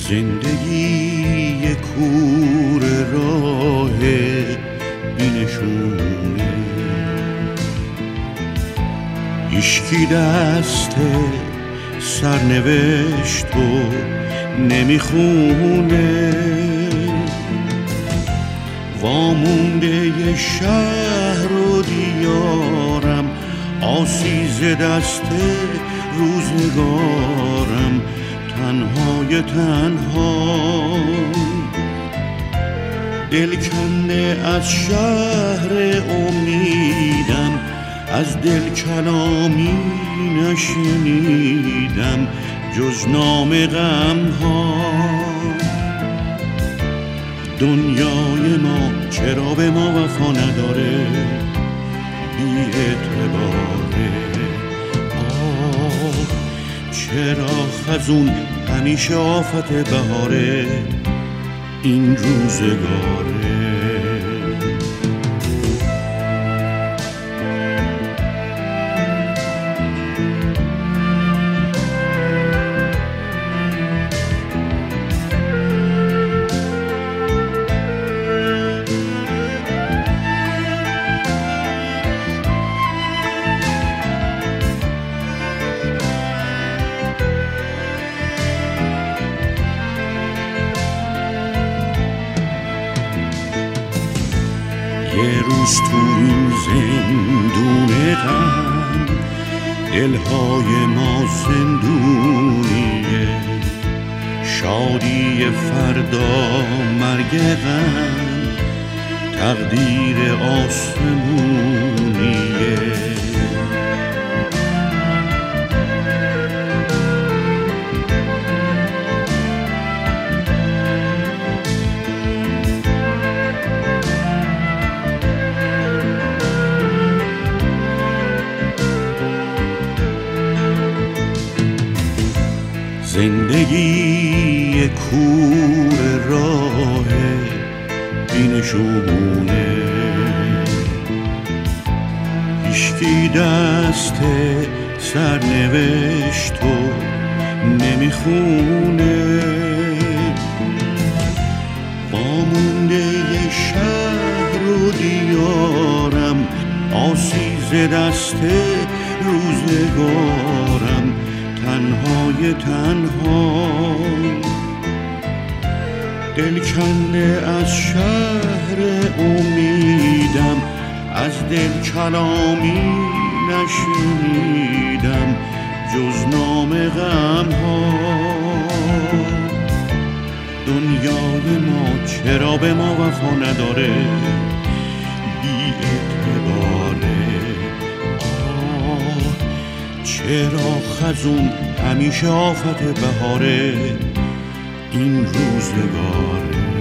زندگی کور راه بینشونه، هیچکی دست سرنوشت رو نمیخونه، وامونده ی شهر و دیارم، آسیز دست روزگارم، تنهای تنها دل کنده از شهر امیدم، از دل کلامی نشنیدم جز نام غم ها. دنیای ما چرا به ما وفا نداره، بی اعتباره، چرا خزون همیشه آفت بهاره، این روزگاره. یه روز تو این زندون غم، دلهای ما زندونیه، شادی فردا مرگ غم، تقدیر آسمونیه. زندگی کور راه بینشونه، هیچکی دست سرنوشت رو نمیخونه، وامونده ی شهر و دیارم، آسیز دست روزگارم، تنهای تنها دل کنده از شهر امیدم، از دل کلامی نشنیدم جز نام غم ها. دنیای ما چرا به ما وفا نداره، بی اعتباره، چرا خزون همیشه آفت بهاره، این روزگاره.